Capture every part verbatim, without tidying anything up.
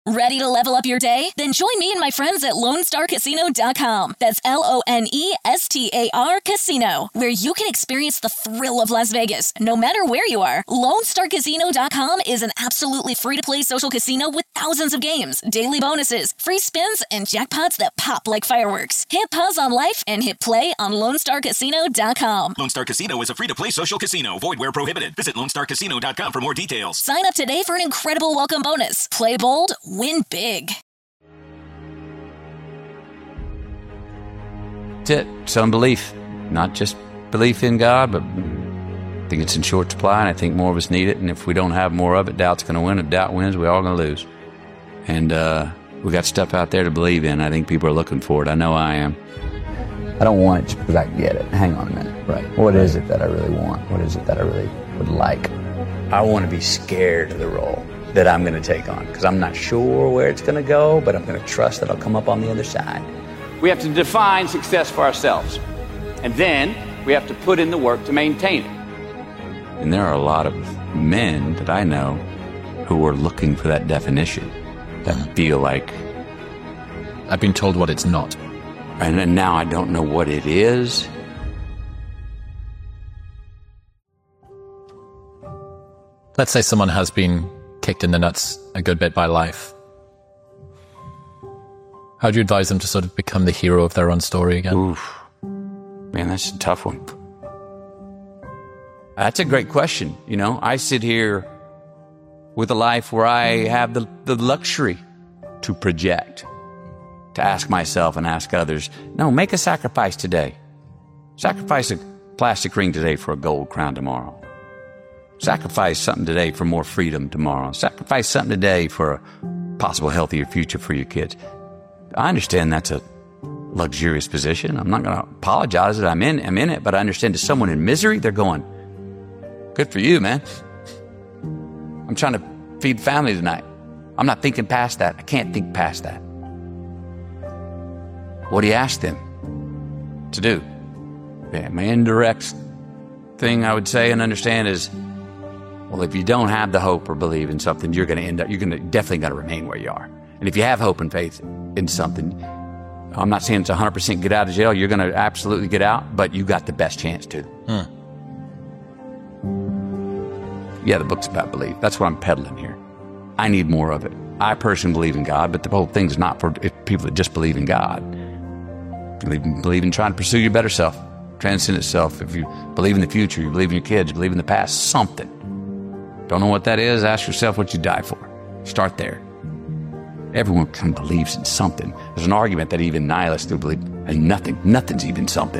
Ready to level up your day? Then join me and my friends at Lone Star Casino dot com. That's L O N E S T A R Casino, where you can experience the thrill of Las Vegas, no matter where you are. Lone Star Casino dot com is an absolutely free-to-play social casino with thousands of games, daily bonuses, free spins, and jackpots that pop like fireworks. Hit pause on life and hit play on Lone Star Casino dot com. Lone Star Casino is a free-to-play social casino. Void where prohibited. Visit Lone Star Casino dot com for more details. Sign up today for an incredible welcome bonus. Play bold, win big. That's it. It's unbelief. Not just belief in God, but I think it's in short supply, and I think more of us need it. And if we don't have more of it, doubt's going to win. If doubt wins, we're all going to lose. And uh, we got stuff out there to believe in. I think people are looking for it. I know I am. I don't want it just because I can get it. Hang on a minute. Right. What right. is it that I really want? What is it that I really would like? I want to be scared of the role that I'm going to take on, because I'm not sure where it's going to go, but I'm going to trust that I'll come up on the other side. We have to define success for ourselves, and then we have to put in the work to maintain it. And there are a lot of men that I know who are looking for that definition, that feel like, I've been told what it's not. And, and now I don't know what it is. Let's say someone has been kicked in the nuts a good bit by life. How do you advise them to sort of become the hero of their own story again? Oof. Man, that's a tough one. That's a great question. You know, I sit here with a life where I have the, the luxury to project, to ask myself and ask others, no, make a sacrifice today. Sacrifice a plastic ring today for a gold crown tomorrow. Sacrifice something today for more freedom tomorrow. Sacrifice something today for a possible healthier future for your kids. I understand that's a luxurious position. I'm not going to apologize that I'm in, I'm in it, but I understand to someone in misery, they're going, good for you, man. I'm trying to feed family tonight. I'm not thinking past that. I can't think past that. What do you ask them to do? Yeah, my indirect thing I would say and understand is, well, if you don't have the hope or believe in something, you're going to end up, you're going to definitely going to remain where you are. And if you have hope and faith in something, I'm not saying it's one hundred percent get out of jail. You're going to absolutely get out, but you got the best chance to. Hmm. Yeah, the book's about belief. That's what I'm peddling here. I need more of it. I personally believe in God, but the whole thing's not for people that just believe in God. Believe, believe in trying to pursue your better self, transcend itself. If you believe in the future, you believe in your kids, you believe in the past, something. Don't know what that is? Ask yourself what you die for. Start there. Everyone kind of believes in something. There's an argument that even nihilists do believe in nothing. Nothing's even something.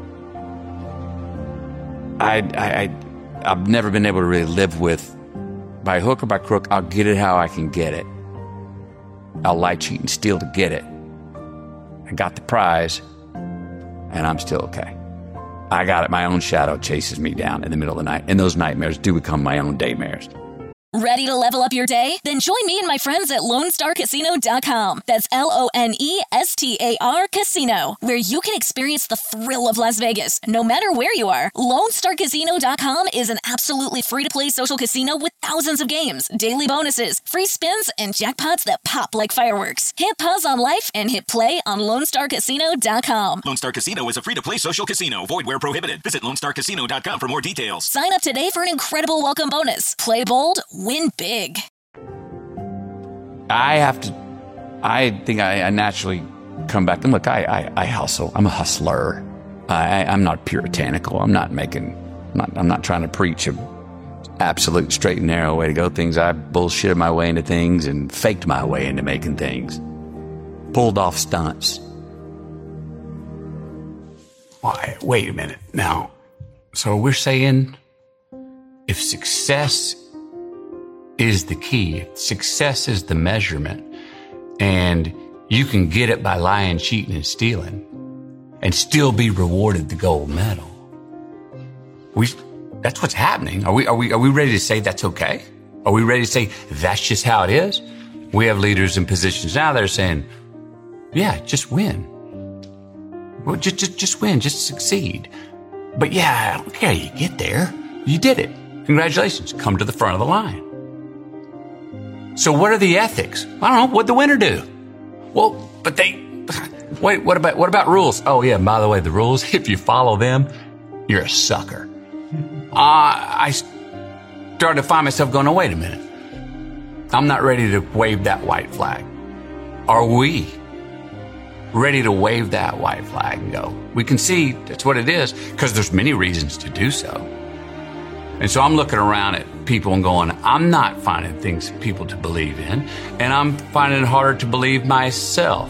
I, I, I, I've never been able to really live with, by hook or by crook, I'll get it how I can get it. I'll lie, cheat, and steal to get it. I got the prize, and I'm still okay. I got it. My own shadow chases me down in the middle of the night, and those nightmares do become my own daymares. Ready to level up your day? Then join me and my friends at Lone Star Casino dot com. That's L O N E S T A R Casino, where you can experience the thrill of Las Vegas, no matter where you are. Lone Star Casino dot com is an absolutely free-to-play social casino with thousands of games, daily bonuses, free spins, and jackpots that pop like fireworks. Hit pause on life and hit play on Lone Star Casino dot com. Lone Star Casino is a free-to-play social casino. Void where prohibited. Visit Lone Star Casino dot com for more details. Sign up today for an incredible welcome bonus. Play bold, win big. I have to, I think I, I naturally come back. And look, I, I, I hustle. I'm a hustler. I, I'm not puritanical. I'm not making, I'm not, I'm not trying to preach a absolute straight and narrow way to go things. I bullshitted my way into things and faked my way into making things. Pulled off stunts. Why, wait a minute now. So we're saying if success is the key, if success is the measurement, and you can get it by lying, cheating, and stealing, and still be rewarded the gold medal. We, that's what's happening. Are we, are we, are we ready to say that's okay? Are we ready to say that's just how it is? We have leaders in positions now that are saying, yeah, just win. Well, just, just, just win, just succeed. But yeah, I don't care how you get there. You did it. Congratulations. Come to the front of the line. So what are the ethics? I don't know. What'd the winner do? Well, but they, wait, what about, what about rules? Oh yeah, by the way, the rules, if you follow them, you're a sucker. Uh, I started to find myself going, oh, wait a minute. I'm not ready to wave that white flag. Are we ready to wave that white flag and go, we can see that's what it is, because there's many reasons to do so. And so I'm looking around at people and going, I'm not finding things people to believe in, and I'm finding it harder to believe myself.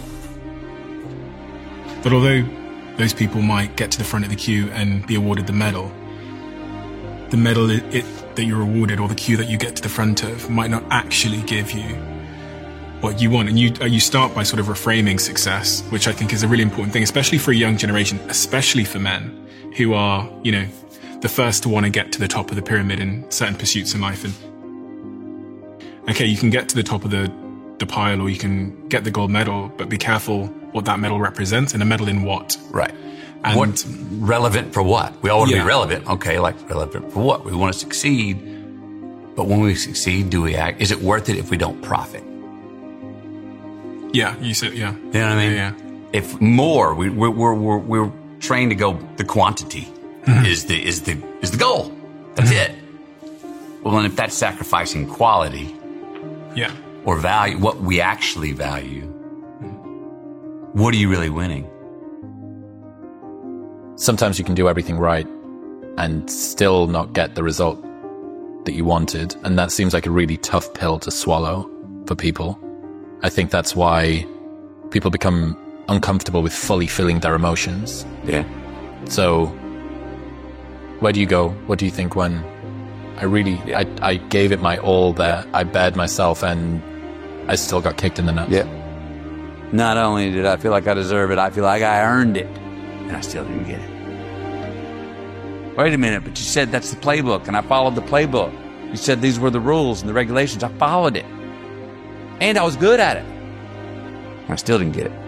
But although those people might get to the front of the queue and be awarded the medal, the medal it, it, that you're awarded, or the queue that you get to the front of, might not actually give you what you want. And you you start by sort of reframing success, which I think is a really important thing, especially for a young generation, especially for men who are, you know, the first to want to get to the top of the pyramid in certain pursuits in life. And okay, you can get to the top of the, the pile, or you can get the gold medal, but be careful what that medal represents, and a medal in what. Right. And what, relevant for what? We all want to yeah. be relevant. Okay, like relevant for what? We want to succeed. But when we succeed, do we act? Is it worth it if we don't profit? Yeah, you said, yeah. You know what I mean? Yeah, yeah. If more, we, we're, we're, we're, we're trained to go, the quantity mm-hmm. is the, is the, is the goal. That's mm-hmm. it. Well, and if that's sacrificing quality. Yeah. Or value, what we actually value, what are you really winning? Sometimes you can do everything right and still not get the result that you wanted. And that seems like a really tough pill to swallow for people. I think that's why people become uncomfortable with fully feeling their emotions. Yeah. So where do you go? What do you think when I really, I, I gave it my all there. I bared myself and I still got kicked in the nuts. Yeah. Not only did I feel like I deserve it, I feel like I earned it. And I still didn't get it. Wait a minute, but you said that's the playbook, and I followed the playbook. You said these were the rules and the regulations. I followed it. And I was good at it. And I still didn't get it.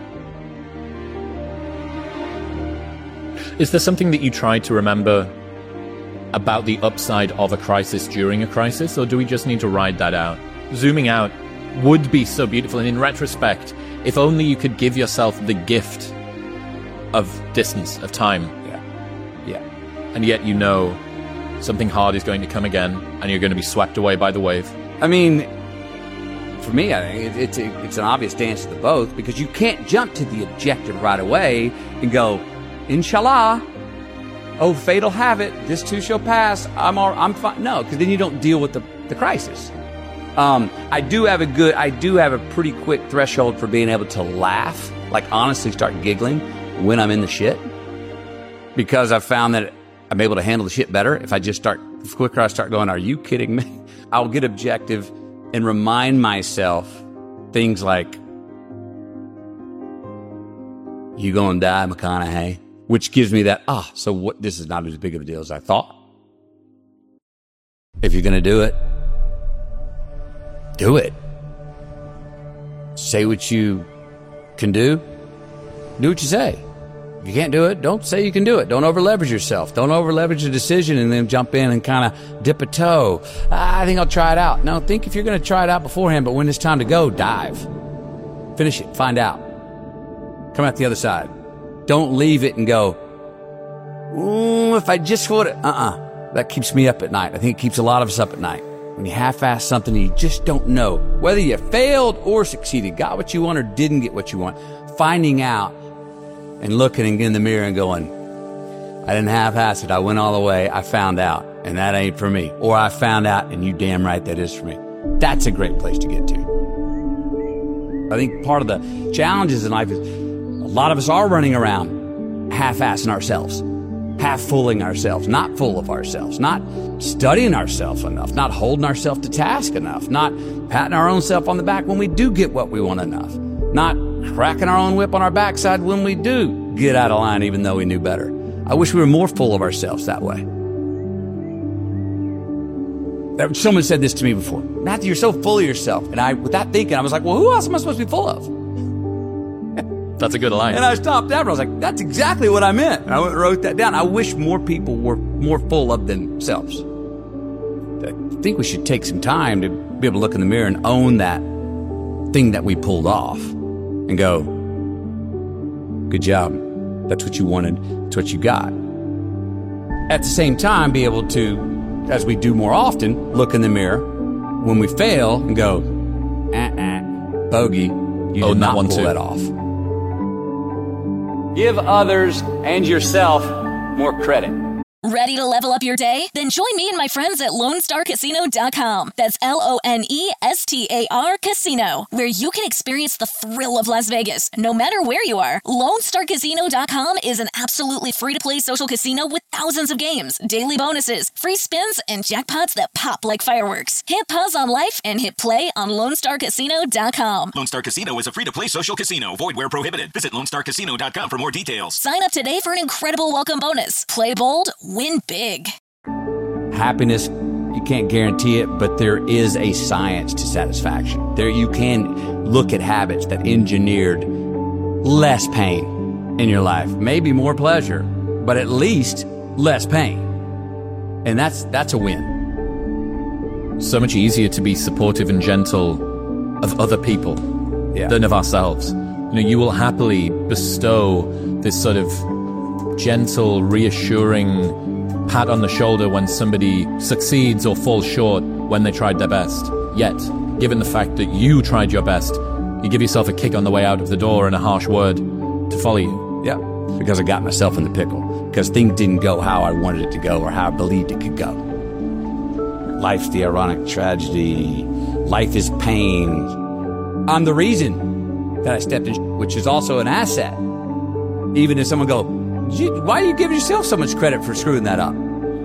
Is there something that you try to remember about the upside of a crisis during a crisis, or do we just need to ride that out? Zooming out would be so beautiful, and in retrospect, if only you could give yourself the gift of distance, of time. Yeah. Yeah. And yet you know something hard is going to come again, and you're going to be swept away by the wave. I mean, for me, I think it's a, it's an obvious dance to the both, because you can't jump to the objective right away and go, Inshallah, oh, fate'll have it, this too shall pass, I'm all, I'm fine. No, because then you don't deal with the, the crisis. Um, I do have a good, I do have a pretty quick threshold for being able to laugh, like honestly start giggling when I'm in the shit, because I've found that I'm able to handle the shit better if I just start, the quicker I start going, are you kidding me? I'll get objective and remind myself things like, you gonna die, McConaughey, which gives me that, ah, so what, this is not as big of a deal as I thought. If you're gonna do it, do it. Say what you can do. Do what you say. If you can't do it, don't say you can do it. Don't over leverage yourself. Don't over leverage a decision and then jump in and kind of dip a toe. Ah, I think I'll try it out. No, think if you're going to try it out beforehand, but when it's time to go, dive. Finish it. Find out. Come out the other side. Don't leave it and go, ooh, if I just would, uh-uh. That keeps me up at night. I think it keeps a lot of us up at night. When you half-ass something and you just don't know whether you failed or succeeded, got what you want or didn't get what you want, finding out and looking in the mirror and going, I didn't half-ass it. I went all the way. I found out, and that ain't for me. Or I found out, and you damn right that is for me. That's a great place to get to. I think part of the challenges in life is a lot of us are running around half-assing ourselves, half-fooling ourselves, not full of ourselves, not studying ourselves enough, not holding ourselves to task enough, not patting our own self on the back when we do get what we want enough, not cracking our own whip on our backside when we do get out of line even though we knew better. I wish we were more full of ourselves that way. Someone said this to me before. Matthew, you're so full of yourself. And I, with that thinking, I was like, well, who else am I supposed to be full of? That's a good line. And I stopped after. I was like, that's exactly what I meant. And I went and wrote that down. I wish more people were more full of themselves. I think we should take some time to be able to look in the mirror and own that thing that we pulled off and go, good job. That's what you wanted. That's what you got. At the same time, be able to, as we do more often, look in the mirror when we fail and go, uh-uh, bogey, you Oh, did not not one, pull two. that off. Give others and yourself more credit. Ready to level up your day? Then join me and my friends at Lone Star Casino dot com. That's L O N E S T A R Casino, where you can experience the thrill of Las Vegas, no matter where you are. Lone Star Casino dot com is an absolutely free-to-play social casino with thousands of games, daily bonuses, free spins, and jackpots that pop like fireworks. Hit pause on life and hit play on Lone Star Casino dot com. Lone Star Casino is a free-to-play social casino. Void where prohibited. Visit Lone Star Casino dot com for more details. Sign up today for an incredible welcome bonus. Play bold, win big. Happiness, you can't guarantee it, but there is a science to satisfaction. There you can look at habits that engineered less pain in your life, maybe more pleasure, but at least less pain. And that's that's a win. So much easier to be supportive and gentle of other people Yeah. than of ourselves. You know, you will happily bestow this sort of gentle, reassuring pat on the shoulder when somebody succeeds or falls short when they tried their best. Yet, given the fact that you tried your best, you give yourself a kick on the way out of the door and a harsh word to follow you. Yeah, because I got myself in the pickle. Because things didn't go how I wanted it to go or how I believed it could go. Life's the ironic tragedy. Life is pain. I'm the reason that I stepped in, which is also an asset. Even if someone go, why do you give yourself so much credit for screwing that up?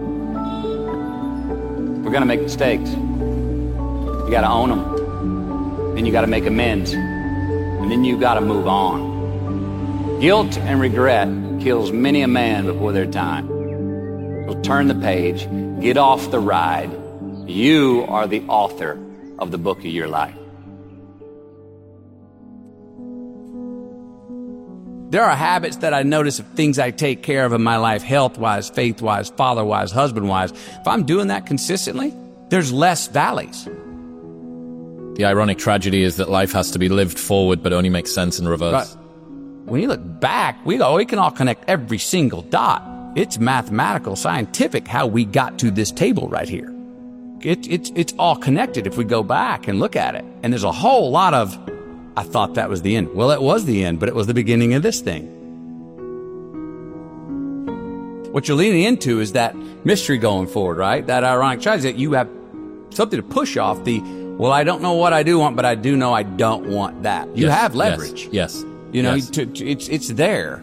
We're going to make mistakes. You got to own them. Then you got to make amends. And then you got to move on. Guilt and regret kills many a man before their time. So turn the page. Get off the ride. You are the author of the book of your life. There are habits that I notice of things I take care of in my life, health-wise, faith-wise, father-wise, husband-wise. If I'm doing that consistently, there's less valleys. The ironic tragedy is that life has to be lived forward but only makes sense in reverse. But when you look back, we, go, we can all connect every single dot. It's mathematical, scientific how we got to this table right here. It, it, it's all connected if we go back and look at it. And there's a whole lot of, I thought that was the end. Well, it was the end, but it was the beginning of this thing. What you're leaning into is that mystery going forward, right? That ironic tragedy that you have something to push off the, well, I don't know what I do want, but I do know I don't want that. You Yes, have leverage. Yes. yes You know, yes. to, to, it's it's there.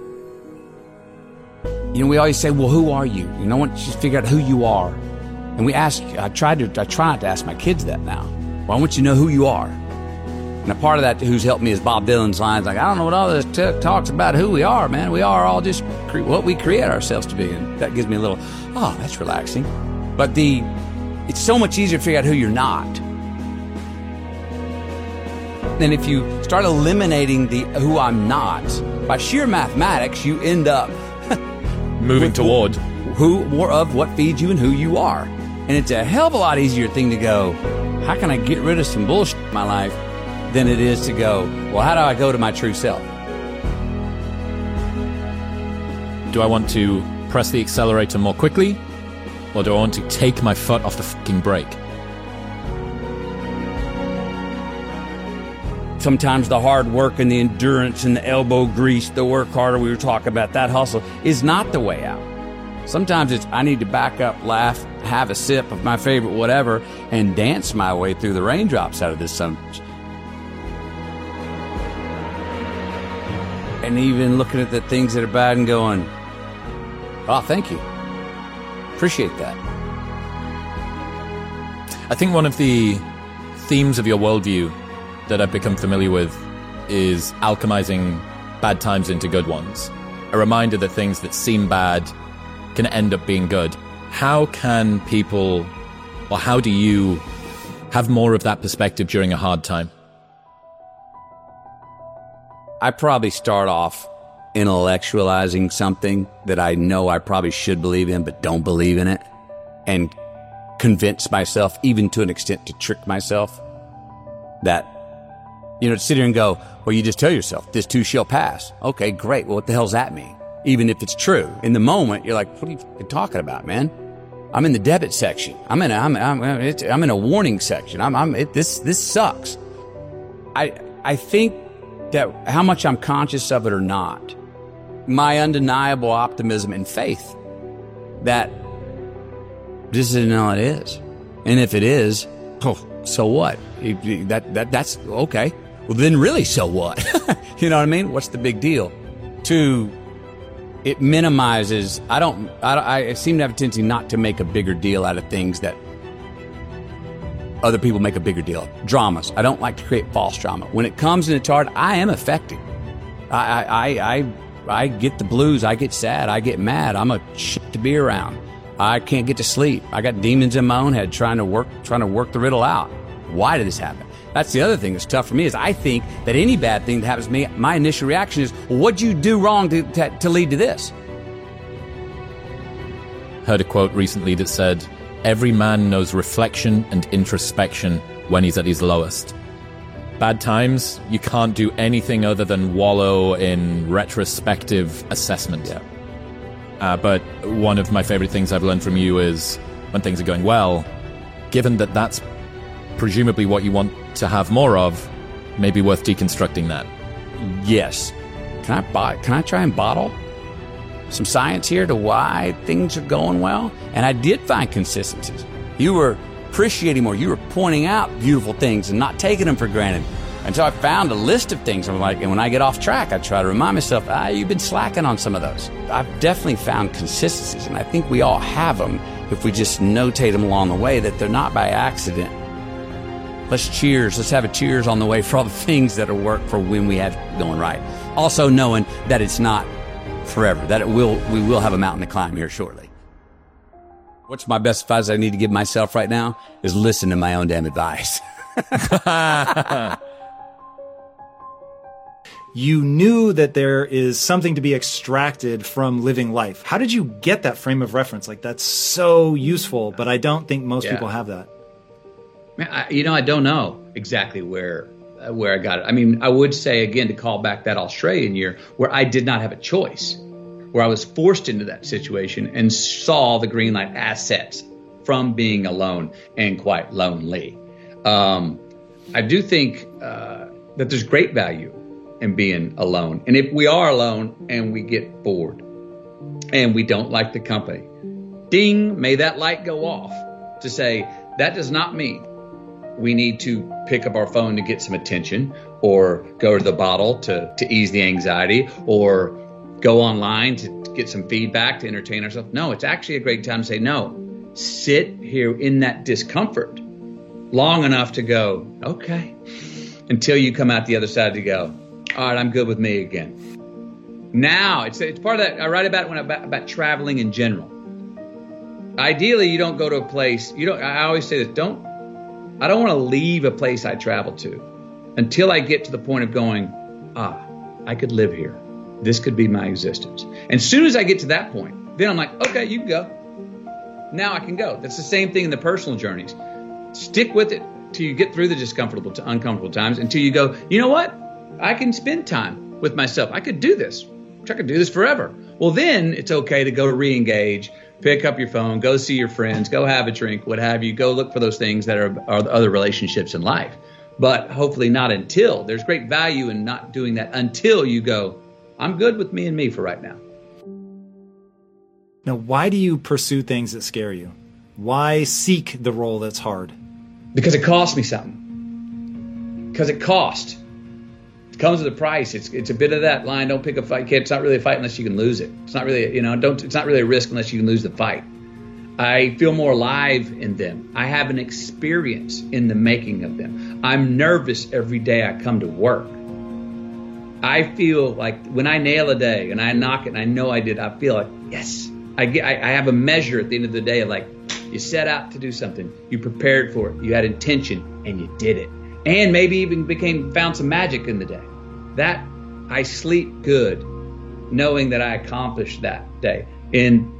You know, we always say, well, who are you? You know, once you figure out who you are. And we ask, I try to, I try not to ask my kids that now. Well, I want you to know who you are. And a part of that who's helped me is Bob Dylan's lines like, I don't know what all this t- talks about who we are, man. We are all just cre- what we create ourselves to be. And that gives me a little, oh, that's relaxing. But the, it's so much easier to figure out who you're not. And if you start eliminating the who I'm not, by sheer mathematics, you end up moving with toward who more of what feeds you and who you are. And it's a hell of a lot easier thing to go, how can I get rid of some bullshit in my life, than it is to go, well, how do I go to my true self? Do I want to press the accelerator more quickly, or do I want to take my foot off the fucking brake? Sometimes the hard work and the endurance and the elbow grease, the work harder we were talking about, that hustle is not the way out. Sometimes it's I need to back up, laugh, have a sip of my favorite whatever, and dance my way through the raindrops out of this sun. And even looking at the things that are bad and going, oh, thank you. Appreciate that. I think one of the themes of your worldview that I've become familiar with is alchemizing bad times into good ones. A reminder that things that seem bad can end up being good. How can people, or how do you have more of that perspective during a hard time? I probably start off intellectualizing something that I know I probably should believe in but don't believe in it, and convince myself, even to an extent to trick myself, that, you know, to sit here and go, well, you just tell yourself, this too shall pass. Okay, great. Well, what the hell's that mean? Even if it's true. In the moment, you're like, what are you talking about, man? I'm in the debit section. I'm in a, I'm, I'm, it's, I'm in a warning section. I'm, I'm, it, this, this sucks. I, I think that how much I'm conscious of it or not, my undeniable optimism and faith that this isn't all it is. And if it is, oh, so what? That, that, that's okay. Well, then really, so what? You know what I mean? What's the big deal? Two, it minimizes, I don't, I, I seem to have a tendency not to make a bigger deal out of things that other people make a bigger deal of. Dramas. I don't like to create false drama. When it comes and it's hard, I am affected. I, I, I, I get the blues. I get sad. I get mad. I'm a shit to be around. I can't get to sleep. I got demons in my own head trying to work, trying to work the riddle out. Why did this happen? That's the other thing that's tough for me is I think that any bad thing that happens to me, my initial reaction is, well, what'd you do wrong to, to, to lead to this? Heard a quote recently that said, every man knows reflection and introspection when he's at his lowest. Bad times, you can't do anything other than wallow in retrospective assessment. Yeah. Uh, but one of my favorite things I've learned from you is when things are going well, given that that's presumably what you want to have more of, maybe worth deconstructing that. Yes. Can I buy, can I try and bottle some science here to why things are going well? And I did find consistencies. You were appreciating more. You were pointing out beautiful things and not taking them for granted. And so I found a list of things. I'm like, and when I get off track, I try to remind myself, ah, you've been slacking on some of those. I've definitely found consistencies, and I think we all have them if we just notate them along the way, that they're not by accident. Let's cheers. Let's have a cheers on the way for all the things that will work for when we have going right. Also knowing that it's not forever, that it will, we will have a mountain to climb here shortly. What's my best advice I need to give myself right now is listen to my own damn advice. You knew that there is something to be extracted from living life. How did you get that frame of reference? Like, that's so useful, but I don't think most yeah. people have that. Man, I, you know, I don't know exactly where uh, where I got it. I mean, I would say, again, to call back that Australian year where I did not have a choice, where I was forced into that situation and saw the green light assets from being alone and quite lonely. Um, I do think uh, that there's great value in being alone. And if we are alone and we get bored and we don't like the company, ding, may that light go off to say that does not mean we need to pick up our phone to get some attention or go to the bottle to, to ease the anxiety or go online to, to get some feedback to entertain ourselves. No, it's actually a great time to say, no, sit here in that discomfort long enough to go, okay, until you come out the other side to go, all right, I'm good with me again. Now, it's it's part of that. I write about it when I, about, about traveling in general. Ideally, you don't go to a place. You don't. I always say this. Don't. I don't want to leave a place I travel to until I get to the point of going, ah, I could live here. This could be my existence. And as soon as I get to that point, then I'm like, okay, you can go. Now I can go. That's the same thing in the personal journeys. Stick with it till you get through the discomfortable to uncomfortable times until you go, you know what? I can spend time with myself. I could do this. I could do this forever. Well, then it's okay to go re-engage, pick up your phone, go see your friends, go have a drink, what have you. Go look for those things that are, are other relationships in life. But hopefully not until. There's great value in not doing that until you go, I'm good with me and me for right now. Now, why do you pursue things that scare you? Why seek the role that's hard? Because it costs me something. Because it costs. It comes with a price. It's it's a bit of that line. Don't pick a fight, kid. It's not really a fight unless you can lose it. It's not really, you know, don't. It's not really a risk unless you can lose the fight. I feel more alive in them. I have an experience in the making of them. I'm nervous every day I come to work. I feel like when I nail a day and I knock it and I know I did, I feel like, yes, I get. I, I have a measure at the end of the day of like, you set out to do something, you prepared for it, you had intention, and you did it. And maybe even became found some magic in the day. That I sleep good knowing that I accomplished that day. And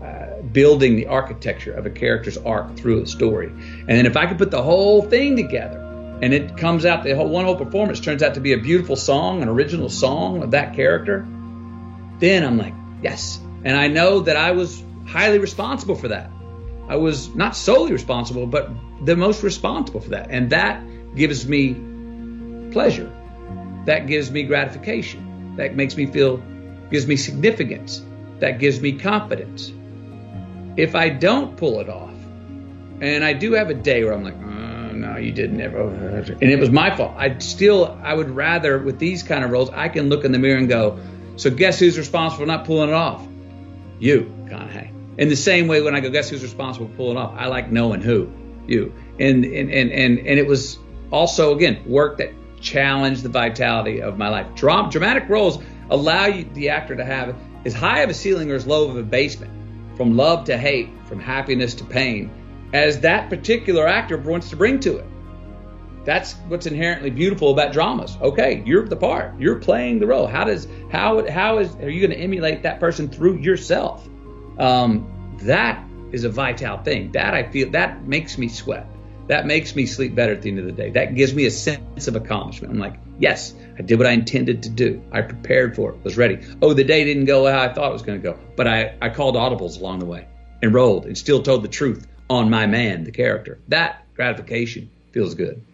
uh, building the architecture of a character's arc through a story. And then if I could put the whole thing together, and it comes out, the whole one whole performance turns out to be a beautiful song, an original song of that character, then I'm like, yes. And I know that I was highly responsible for that. I was not solely responsible, but the most responsible for that. And that gives me pleasure. That gives me gratification. That makes me feel, gives me significance. That gives me confidence. If I don't pull it off, and I do have a day where I'm like, oh, no, you didn't ever, and it was my fault. I still, I would rather, with these kind of roles, I can look in the mirror and go, so guess who's responsible for not pulling it off? You, McConaughey. In the same way, when I go, guess who's responsible for pulling it off? I like knowing who, you. And and and and, and it was also, again, work that challenged the vitality of my life. Dram- dramatic roles allow you, the actor to have as high of a ceiling or as low of a basement, from love to hate, from happiness to pain, as that particular actor wants to bring to it. That's what's inherently beautiful about dramas. Okay, you're the part. You're playing the role. How does how how is are you going to emulate that person through yourself? Um, that is a vital thing. That I feel that makes me sweat. That makes me sleep better at the end of the day. That gives me a sense of accomplishment. I'm like, yes, I did what I intended to do. I prepared for it, was ready. Oh, the day didn't go how I thought it was going to go, but I, I called audibles along the way, enrolled, and still told the truth on my man, the character. That gratification feels good.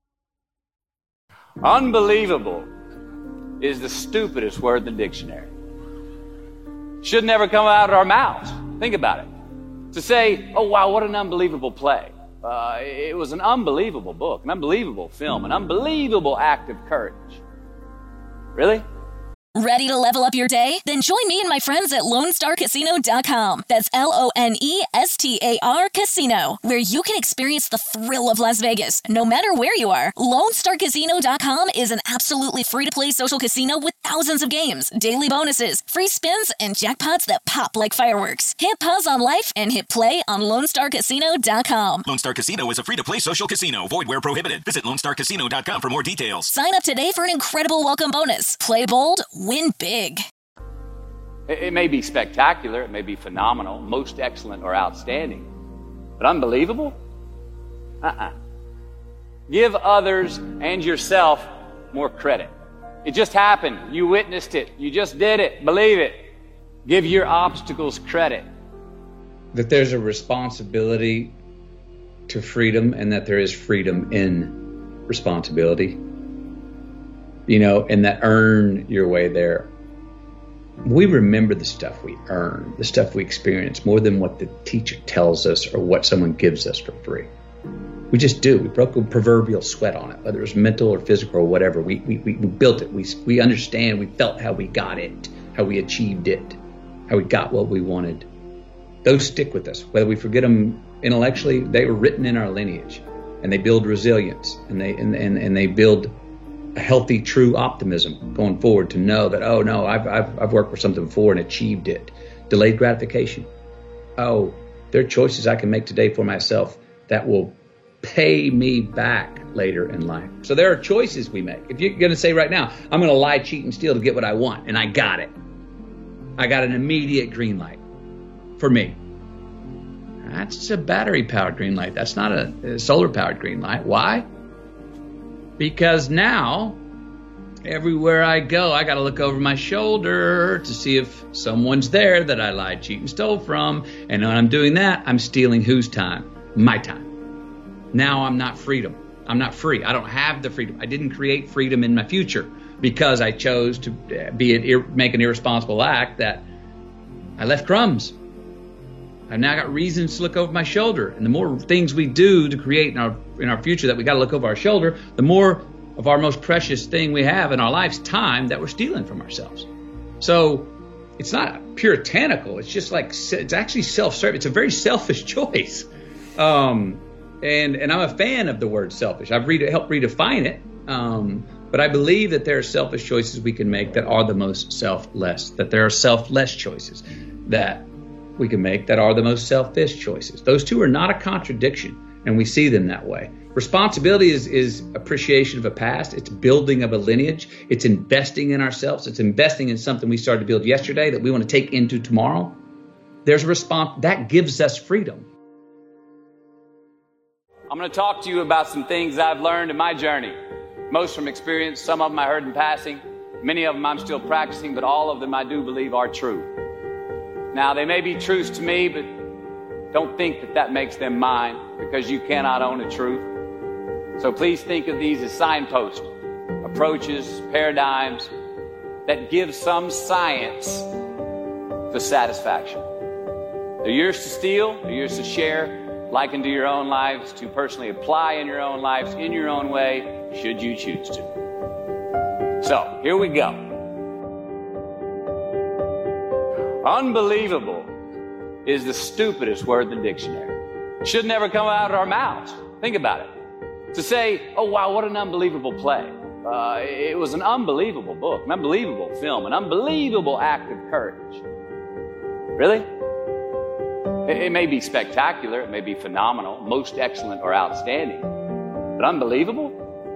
Unbelievable is the stupidest word in the dictionary. Should never come out of our mouths. Think about it. To say, oh, wow, what an unbelievable play. Uh, it was an unbelievable book, an unbelievable film, an unbelievable act of courage. Really? Ready to level up your day? Then join me and my friends at Lone Star Casino dot com. That's L O N E S T A R Casino, where you can experience the thrill of Las Vegas, no matter where you are. Lone Star Casino dot com is an absolutely free-to-play social casino with thousands of games, daily bonuses, free spins, and jackpots that pop like fireworks. Hit pause on life and hit play on Lone Star Casino dot com. Lone Star Casino is a free-to-play social casino. Void where prohibited. Visit Lone Star Casino dot com for more details. Sign up today for an incredible welcome bonus. Play bold, win big. It, it may be spectacular, it may be phenomenal, most excellent or outstanding, but unbelievable? Uh-uh. Give others and yourself more credit. It just happened. You witnessed it. You just did it. Believe it. Give your obstacles credit. That there's a responsibility to freedom and that there is freedom in responsibility. You know, and that earn your way there. We remember the stuff we earn, the stuff we experience, more than what the teacher tells us or what someone gives us for free. We just do. We broke a proverbial sweat on it, whether it was mental or physical or whatever. We we, we built it. We we understand. We felt how we got it, how we achieved it, how we got what we wanted. Those stick with us. Whether we forget them intellectually, they were written in our lineage, and they build resilience, and they and and, and they build a healthy, true optimism going forward to know that, oh, no, I've, I've, I've worked for something before and achieved it. Delayed gratification. Oh, there are choices I can make today for myself that will pay me back later in life. So there are choices we make. If you're going to say right now, I'm going to lie, cheat, and steal to get what I want, and I got it. I got an immediate green light for me. That's a battery-powered green light. That's not a, a solar-powered green light. Why? Because now, everywhere I go, I got to look over my shoulder to see if someone's there that I lied, cheated, and stole from. And when I'm doing that, I'm stealing whose time? My time. Now I'm not freedom. I'm not free. I don't have the freedom. I didn't create freedom in my future because I chose to be an, make an irresponsible act that I left crumbs. I've now got reasons to look over my shoulder. And the more things we do to create in our in our future that we got to look over our shoulder, the more of our most precious thing we have in our life's time that we're stealing from ourselves. So it's not puritanical. It's just like, it's actually self-serving. It's a very selfish choice. Um, and, and I'm a fan of the word selfish. I've read, helped redefine it. Um, but I believe that there are selfish choices we can make that are the most selfless, that there are selfless choices that we can make that are the most selfish choices. Those two are not a contradiction, and we see them that way. Responsibility is, is appreciation of a past. It's building of a lineage. It's investing in ourselves. It's investing in something we started to build yesterday that we want to take into tomorrow. there's a response that gives us freedom. I'm going to talk to you about some things I've learned in my journey. Most from experience, some of them I heard in passing. Many of them I'm still practicing, but all of them I do believe are true. Now, they may be truths to me, but don't think that that makes them mine, because you cannot own a truth. So please think of these as signposts, approaches, paradigms that give some science to satisfaction. They're yours to steal, they're yours to share, liken to your own lives, to personally apply in your own lives, in your own way, should you choose to. So, here we go. Unbelievable is the stupidest word in the dictionary. It should never come out of our mouths. Think about it. To say, oh wow, what an unbelievable play. Uh, it was an unbelievable book, an unbelievable film, an unbelievable act of courage. Really? It, it may be spectacular, it may be phenomenal, most excellent or outstanding, but unbelievable?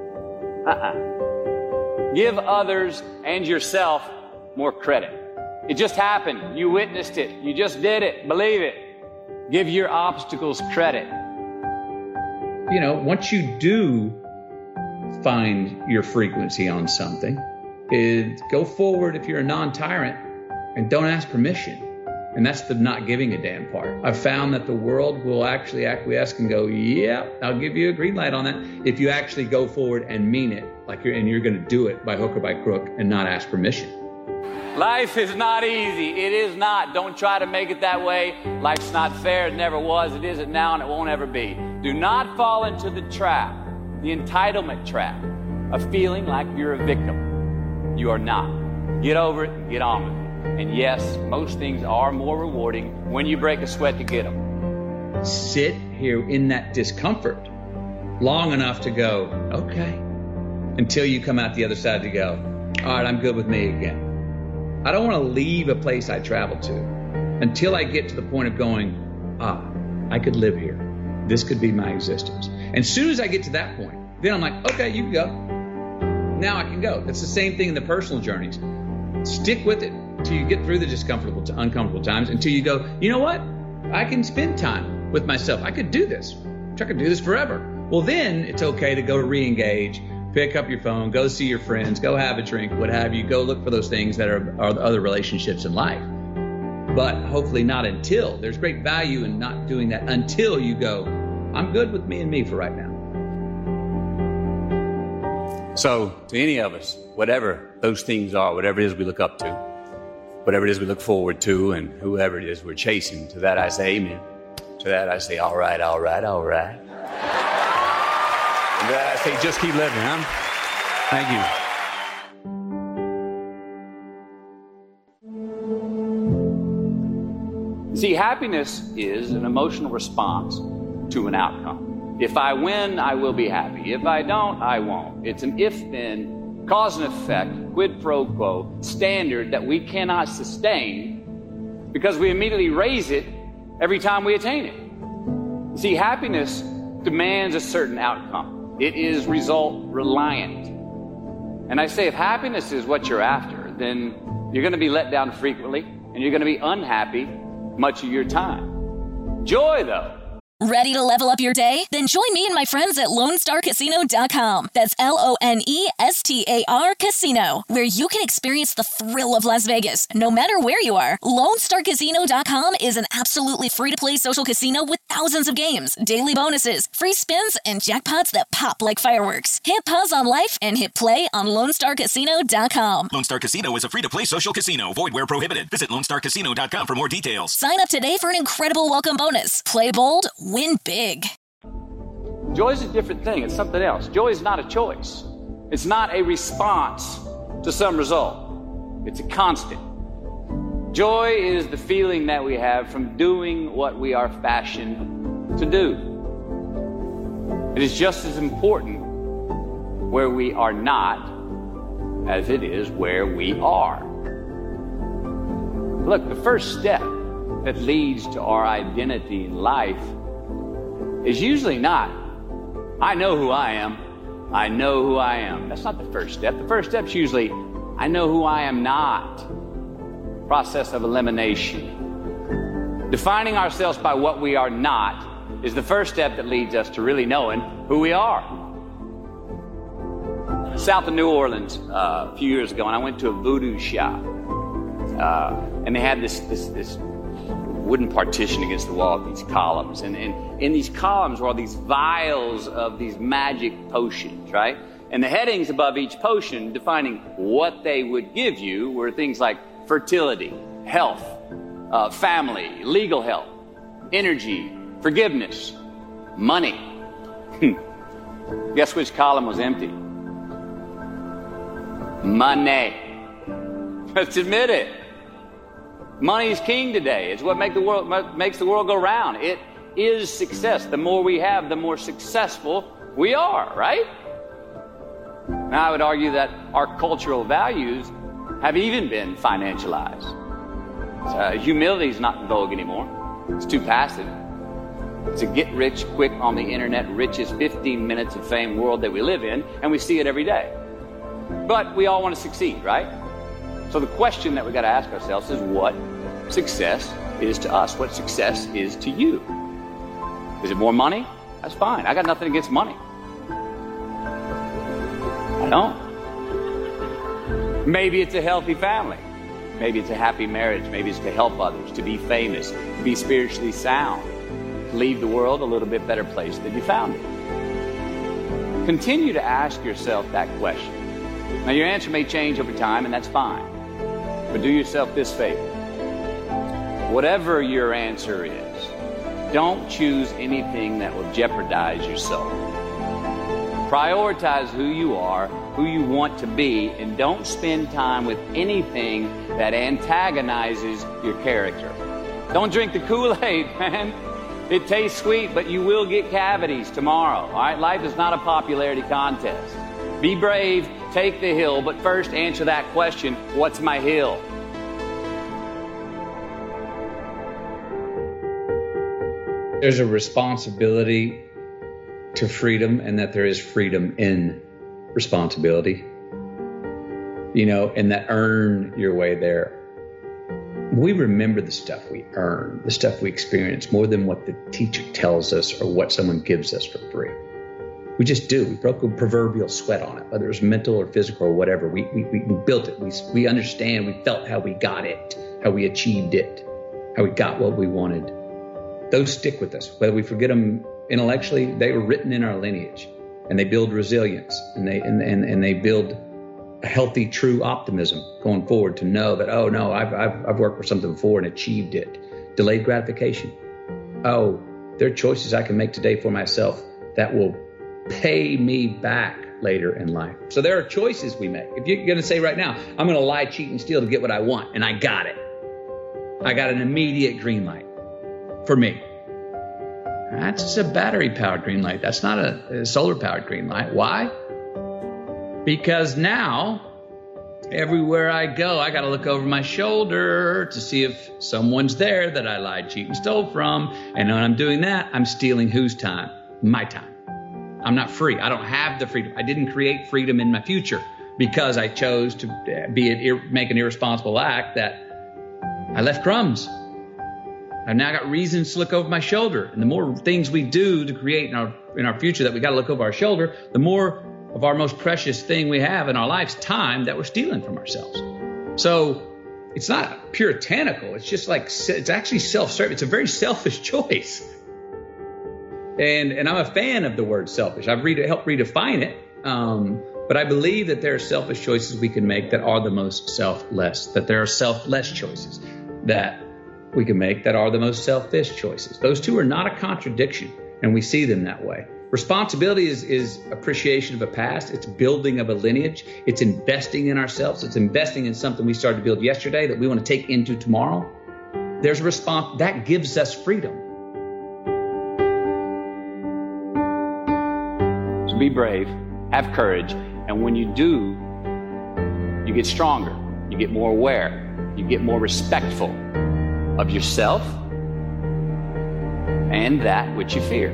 Uh-uh. Give others and yourself more credit. It just happened. You witnessed it. You just did it. Believe it. Give your obstacles credit. You know, once you do find your frequency on something, it, go forward if you're a non-tyrant and don't ask permission. And that's the not giving a damn part. I've found that the world will actually acquiesce and go, yeah, I'll give you a green light on that, if you actually go forward and mean it, like you're, and you're going to do it by hook or by crook and not ask permission. Life is not easy. It is not. Don't try to make it that way. Life's not fair. It never was. It isn't now, and it won't ever be. Do not fall into the trap, the entitlement trap, of feeling like you're a victim. You are not. Get over it and get on with it. And yes, most things are more rewarding when you break a sweat to get them. Sit here in that discomfort long enough to go, okay, until you come out the other side to go, all right, I'm good with me again. I don't want to leave a place I traveled to until I get to the point of going, ah, I could live here. This could be my existence. And as soon as I get to that point, then I'm like, okay, you can go. Now I can go. It's the same thing in the personal journeys. Stick with it until you get through the discomfortable to uncomfortable times, until you go, you know what? I can spend time with myself. I could do this. I could do this forever. Well, then it's okay to go to re-engage, pick up your phone, go see your friends, go have a drink, what have you. Go look for those things that are, are other relationships in life. But hopefully not until. There's great value in not doing that until you go, I'm good with me and me for right now. So, to any of us, whatever those things are, whatever it is we look up to, whatever it is we look forward to, and whoever it is we're chasing, to that I say amen. To that I say, all right, all right, all right. And to that I say, just keep living, huh? Thank you. See, happiness is an emotional response to an outcome. If I win, I will be happy. If I don't, I won't. It's an if-then, cause and effect, quid pro quo standard that we cannot sustain because we immediately raise it every time we attain it. See, happiness demands a certain outcome. It is result reliant. And I say, if happiness is what you're after, then you're going to be let down frequently and you're going to be unhappy much of your time. Joy, though. Ready to level up your day? Then join me and my friends at Lone Star Casino dot com. That's L O N E S T A R Casino, where you can experience the thrill of Las Vegas, no matter where you are. Lone Star Casino dot com is an absolutely free-to-play social casino with thousands of games, daily bonuses, free spins, and jackpots that pop like fireworks. Hit pause on life and hit play on Lone Star Casino dot com. Lone Star Casino is a free-to-play social casino. Void where prohibited. Visit Lone Star Casino dot com for more details. Sign up today for an incredible welcome bonus. Play bold, win big. Joy is a different thing. It's something else. Joy is not a choice. It's not a response to some result. It's a constant. Joy is the feeling that we have from doing what we are fashioned to do. It is just as important where we are not as it is where we are. Look, the first step that leads to our identity in life is usually not, I know who I am, I know who I am. That's not the first step. The first step is usually, I know who I am not. Process of elimination. Defining ourselves by what we are not is the first step that leads us to really knowing who we are. South of New Orleans uh, a few years ago, and I went to a voodoo shop, uh, and they had this, this this wooden partition against the wall with these columns, and, and in these columns were all these vials of these magic potions, right? And the headings above each potion defining what they would give you were things like fertility, health, uh, family, legal help, energy, forgiveness, money. Guess which column was empty? Money. Let's admit it. Money is king today. It's what make the world, makes the world go round. It is success. The more we have, the more successful we are, right? Now, I would argue that our cultural values have even been financialized. Uh, humility is not in vogue anymore. It's too passive. It's a get-rich-quick on the internet, richest fifteen minutes of fame world that we live in, and we see it every day. But we all want to succeed, right? So the question that we got to ask ourselves is what success is to us, what success is to you. Is it more money? That's fine. I got nothing against money. I don't. Maybe it's a healthy family. Maybe it's a happy marriage. Maybe it's to help others, to be famous, to be spiritually sound, to leave the world a little bit better place than you found it. Continue to ask yourself that question. Now, your answer may change over time, and that's fine. But do yourself this favor. Whatever your answer is, don't choose anything that will jeopardize your soul. Prioritize who you are, who you want to be, and don't spend time with anything that antagonizes your character. Don't drink the Kool-Aid, man. It tastes sweet, but you will get cavities tomorrow. All right? Life is not a popularity contest. Be brave, take the hill, but first answer that question, what's my hill? There's a responsibility to freedom, and that there is freedom in responsibility. You know, and that earn your way there. We remember the stuff we earn, the stuff we experience, more than what the teacher tells us or what someone gives us for free. We just do. We broke a proverbial sweat on it, whether it was mental or physical or whatever. We, we, we built it. We, we understand. We felt how we got it, how we achieved it, how we got what we wanted. Those stick with us. Whether we forget them intellectually, they were written in our lineage, and they build resilience, and they and, and, and they build a healthy, true optimism going forward to know that, oh, no, I've, I've, I've worked for something before and achieved it. Delayed gratification. Oh, there are choices I can make today for myself that will pay me back later in life. So there are choices we make. If you're going to say right now, I'm going to lie, cheat, and steal to get what I want, and I got it. I got an immediate green light for me. That's just a battery-powered green light. That's not a, a solar-powered green light. Why? Because now, everywhere I go, I got to look over my shoulder to see if someone's there that I lied, cheated, and stole from. And when I'm doing that, I'm stealing whose time? My time. I'm not free. I don't have the freedom. I didn't create freedom in my future because I chose to be an, make an irresponsible act that I left crumbs. I've now got reasons to look over my shoulder. And the more things we do to create in our in our future that we got to look over our shoulder, the more of our most precious thing we have in our lives, time, that we're stealing from ourselves. So it's not puritanical. It's just like, it's actually self-serving. It's a very selfish choice. And and I'm a fan of the word selfish. I've read, helped redefine it. Um, but I believe that there are selfish choices we can make that are the most selfless, that there are selfless choices that we can make that are the most selfish choices. Those two are not a contradiction, and we see them that way. Responsibility is, is appreciation of a past. It's building of a lineage. It's investing in ourselves. It's investing in something we started to build yesterday that we want to take into tomorrow. There's a response that gives us freedom. So be brave, have courage, and when you do, you get stronger, you get more aware, you get more respectful of yourself and that which you fear.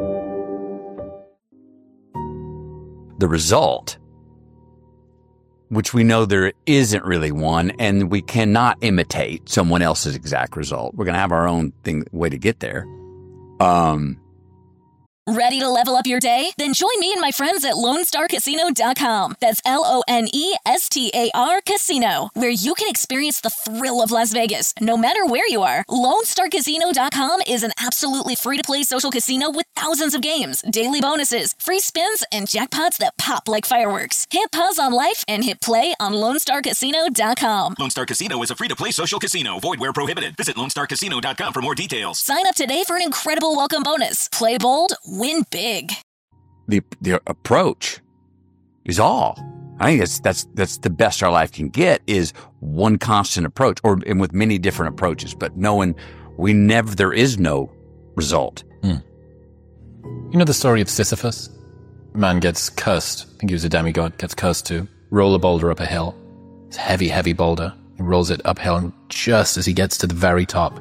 The result which we know there isn't really one, and we cannot imitate someone else's exact result. We're going to have our own thing, way to get there. Um, Ready to level up your day? Then join me and my friends at Lone Star Casino dot com. That's L O N E S T A R Casino, where you can experience the thrill of Las Vegas, no matter where you are. Lone Star Casino dot com is an absolutely free-to-play social casino with thousands of games, daily bonuses, free spins, and jackpots that pop like fireworks. Hit pause on life and hit play on Lone Star Casino dot com. Lone Star Casino is a free-to-play social casino. Void where prohibited. Visit Lone Star Casino dot com for more details. Sign up today for an incredible welcome bonus. Play bold, win big. the the approach is all. I think that's that's that's the best our life can get, is one constant approach, or and with many different approaches, but knowing we never there is no result. Mm. You know the story of Sisyphus? Man gets cursed. I think he was a demigod. Gets cursed to roll a boulder up a hill. It's a heavy, heavy boulder. He rolls it uphill, and just as he gets to the very top,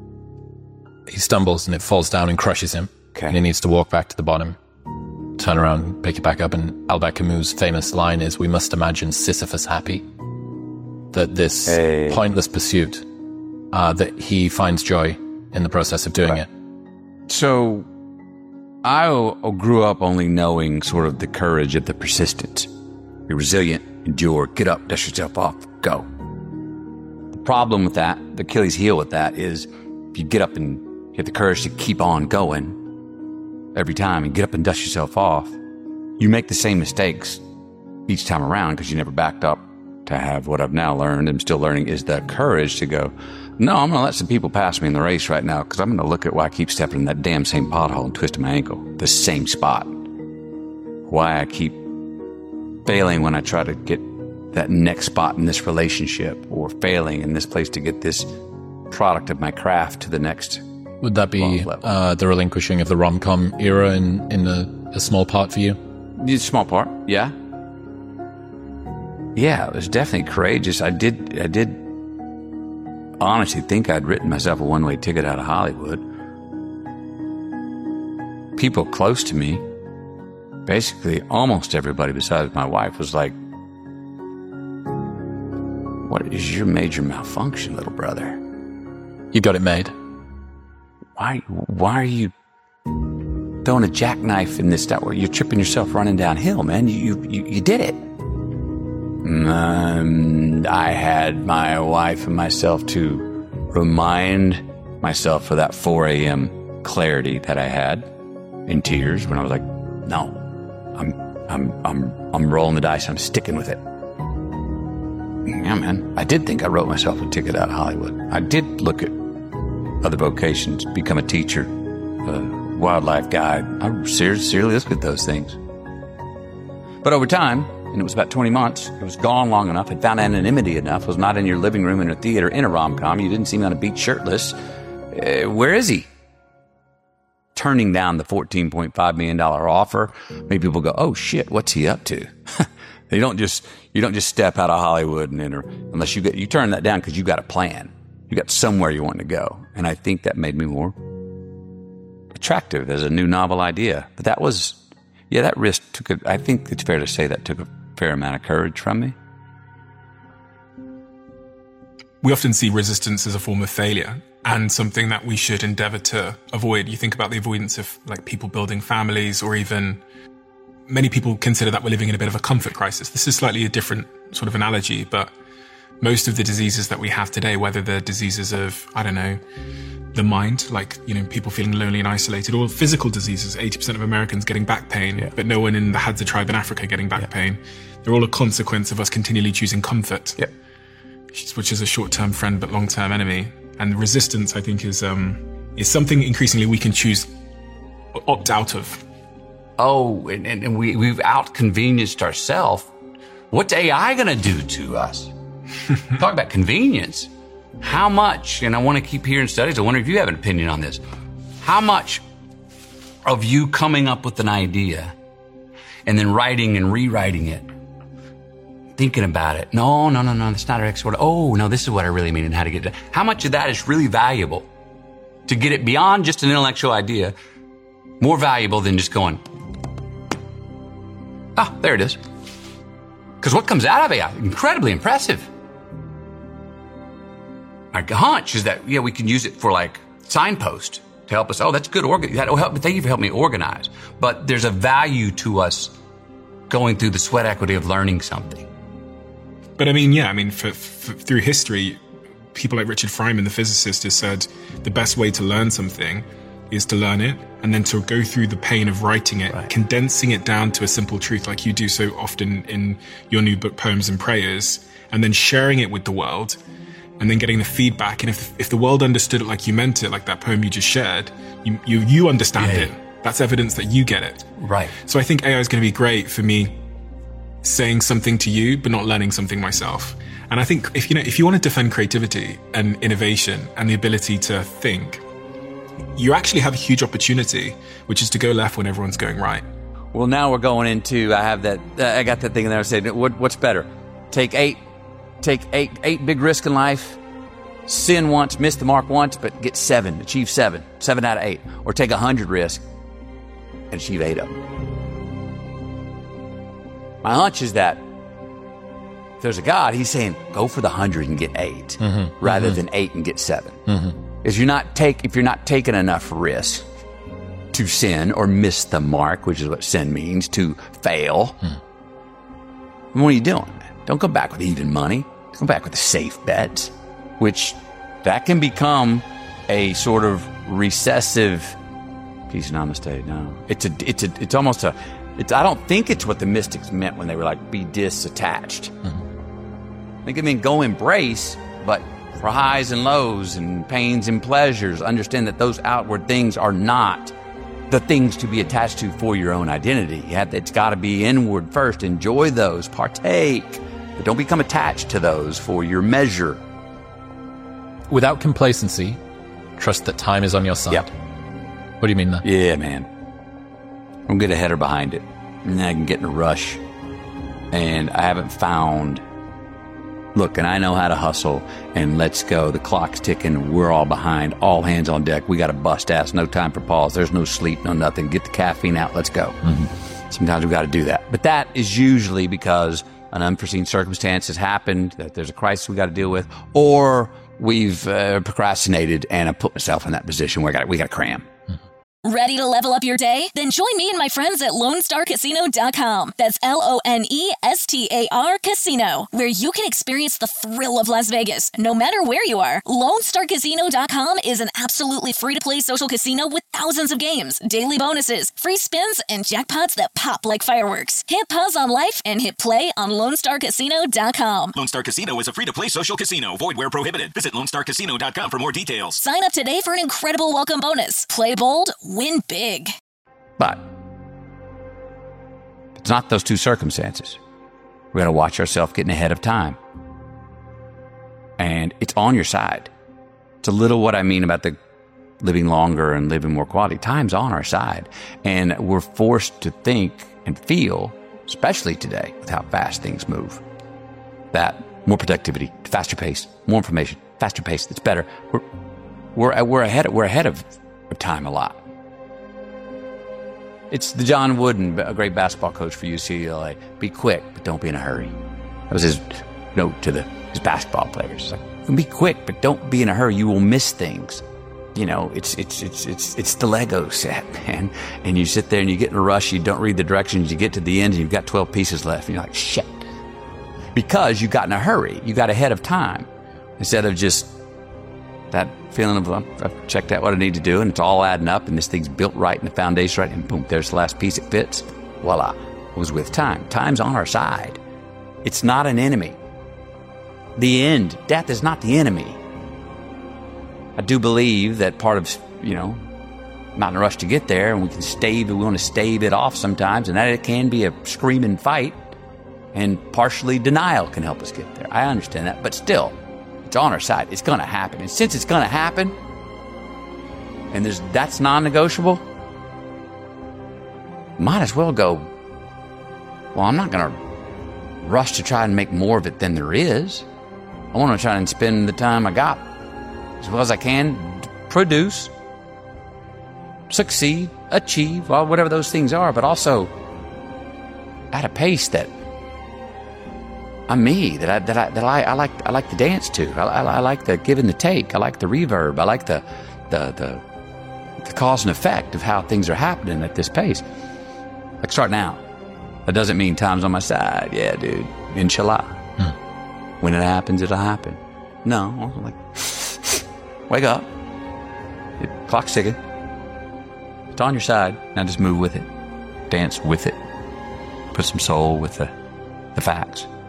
he stumbles and it falls down and crushes him. Okay. And he needs to walk back to the bottom, turn around, pick it back up, and Albert Camus' famous line is, "We must imagine Sisyphus happy." That this hey. pointless pursuit, uh, that he finds joy in the process of doing right. it. So I grew up only knowing sort of the courage of the persistence. Be resilient, endure, get up, dust yourself off, go. The problem with that, the Achilles heel with that, is if you get up and you have the courage to keep on going every time and get up and dust yourself off, you make the same mistakes each time around because you never backed up to have what I've now learned and still learning is the courage to go, no, I'm going to let some people pass me in the race right now because I'm going to look at why I keep stepping in that damn same pothole and twisting my ankle, the same spot. Why I keep failing when I try to get that next spot in this relationship, or failing in this place to get this product of my craft to the next. Would that be uh, the relinquishing of the rom-com era in, in a, a small part for you? A small part, yeah. Yeah, it was definitely courageous. I did, I did honestly think I'd written myself a one-way ticket out of Hollywood. People close to me, basically almost everybody besides my wife, was like, "What is your major malfunction, little brother? You got it made. Why, why are you throwing a jackknife in this stuff where you're tripping yourself running downhill, man? You, you, you did it." Um, I had my wife and myself to remind myself of that four a.m. clarity that I had in tears when I was like, no, I'm, I'm, I'm, I'm rolling the dice. I'm sticking with it. Yeah, man, I did think I wrote myself a ticket out of Hollywood. I did look at other vocations, become a teacher, a wildlife guide. I seriously looked at those things. But over time, and it was about twenty months, it was gone long enough, had found anonymity enough, was not in your living room in a theater in a rom-com, you didn't see me on a beach shirtless. Uh, where is he? Turning down the fourteen point five million dollars offer, maybe people go, oh shit, what's he up to? You don't just you don't just step out of Hollywood and enter, unless you get you turn that down because you got a plan. You got somewhere you want to go. And I think that made me more attractive as a new novel idea. But that was, yeah, that risk took a, I think it's fair to say that took a fair amount of courage from me. We often see resistance as a form of failure and something that we should endeavor to avoid. You think about the avoidance of like people building families, or even many people consider that we're living in a bit of a comfort crisis. This is slightly a different sort of analogy, but most of the diseases that we have today, whether they're diseases of, I don't know, the mind, like, you know, people feeling lonely and isolated, or physical diseases, eighty percent of Americans getting back pain, yeah. but no one in the Hadza tribe in Africa getting back yeah. pain. They're all a consequence of us continually choosing comfort, yeah. which is a short-term friend but long-term enemy. And resistance, I think, is um, is something increasingly we can choose, opt out of. Oh, and, and we, we've out-convenienced ourselves. What's A I going to do to us? Talk about convenience. How much, and I want to keep hearing studies, I wonder if you have an opinion on this. How much of you coming up with an idea and then writing and rewriting it, thinking about it, no, no, no, no, that's not our export. Oh, no, this is what I really mean and how to get it. How much of that is really valuable to get it beyond just an intellectual idea, more valuable than just going, ah, there it is. Because what comes out of it, incredibly impressive. My hunch is that, yeah, we can use it for like signpost to help us. Oh, that's good. Organ- that'll help. Thank you for helping me organize. But there's a value to us going through the sweat equity of learning something. But I mean, yeah, I mean, for, for, through history, people like Richard Feynman, the physicist, has said the best way to learn something is to learn it and then to go through the pain of writing it, right. condensing it down to a simple truth like you do so often in your new book, Poems and Prayers, and then sharing it with the world and then getting the feedback. And if if the world understood it like you meant it, like that poem you just shared, you you, you understand yeah. it. That's evidence that you get it. Right. So I think A I is going to be great for me saying something to you, but not learning something myself. And I think if you know, if you want to defend creativity and innovation and the ability to think, you actually have a huge opportunity, which is to go left when everyone's going right. Well, now we're going into, I have that, uh, I got that thing in there. I said, what, what's better? Take eight, take eight, eight big risks in life, sin once, miss the mark once, but get seven, achieve seven, seven out of eight, or take a hundred risks and achieve eight of them. My hunch is that if there's a God, he's saying, go for the hundred and get eight, mm-hmm. rather mm-hmm. than eight and get seven. Mm-hmm. If you're not take, if you're not taking enough risk to sin or miss the mark, which is what sin means, to fail, hmm. what are you doing? Don't come back with even money. Come back with a safe bet, which that can become a sort of recessive peace and namaste. No, it's a, it's a, it's almost a, it's. I don't think it's what the mystics meant when they were like, be disattached. Mm-hmm. I think it meant go embrace, but for highs and lows and pains and pleasures, understand that those outward things are not the things to be attached to for your own identity. You have, it's got to be inward first. Enjoy those, partake, but don't become attached to those for your measure. Without complacency, trust that time is on your side. Yep. What do you mean there? Yeah, man. I'm get ahead or behind it, and then I can get in a rush. And I haven't found. Look, and I know how to hustle, and let's go. The clock's ticking. We're all behind. All hands on deck. We got to bust ass. No time for pause. There's no sleep, no nothing. Get the caffeine out. Let's go. Mm-hmm. Sometimes we got to do that. But that is usually because an unforeseen circumstance has happened, that there's a crisis we got to deal with, or we've uh, procrastinated and I put myself in that position where I got we got to cram. Ready to level up your day? Then join me and my friends at Lone Star Casino dot com. That's L O N E S T A R Casino, where you can experience the thrill of Las Vegas, no matter where you are. Lone Star Casino dot com is an absolutely free-to-play social casino with thousands of games, daily bonuses, free spins, and jackpots that pop like fireworks. Hit pause on life and hit play on Lone Star Casino dot com. Lone Star Casino is a free-to-play social casino. Void where prohibited. Visit Lone Star Casino dot com for more details. Sign up today for an incredible welcome bonus. Play bold, win big. But it's not those two circumstances. We got to watch ourselves getting ahead of time. And it's on your side. It's a little what I mean about the living longer and living more quality. Time's on our side. And we're forced to think and feel, especially today, with how fast things move, that more productivity, faster pace, more information, faster pace. It's better. We're we're we're ahead. We're ahead of time a lot. It's the John Wooden, a great basketball coach for U C L A. Be quick, but don't be in a hurry. That was his note to the his basketball players. It's like, be quick, but don't be in a hurry. You will miss things. You know, it's it's it's it's it's the Lego set, man. And you sit there and you get in a rush. You don't read the directions. You get to the end and you've got twelve pieces left. And you're like, shit, because you got in a hurry. You got ahead of time instead of just that feeling of, I've checked out what I need to do, and it's all adding up, and this thing's built right, and the foundation right, and boom, there's the last piece. It fits. Voila. It was with time. Time's on our side. It's not an enemy. The end. Death is not the enemy. I do believe that part of, you know, not in a rush to get there, and we can stave, we want to stave it off sometimes, and that it can be a screaming fight, and partially denial can help us get there. I understand that, but still, it's on our side. It's going to happen. And since it's going to happen, and there's that's non-negotiable, might as well go, well, I'm not going to rush to try and make more of it than there is. I want to try and spend the time I got as well as I can, produce, succeed, achieve, well, whatever those things are, but also at a pace that I'm me, that I, that I, that I, I like, I like to dance to. I, I, I like the give and the take. I like the reverb. I like the, the, the, the cause and effect of how things are happening at this pace. Like starting out. That doesn't mean time's on my side. Yeah, dude. Inshallah. Hmm. When it happens, it'll happen. No, I'm like, wake up. The clock's ticking. It's on your side. Now just move with it. Dance with it. Put some soul with the, the facts.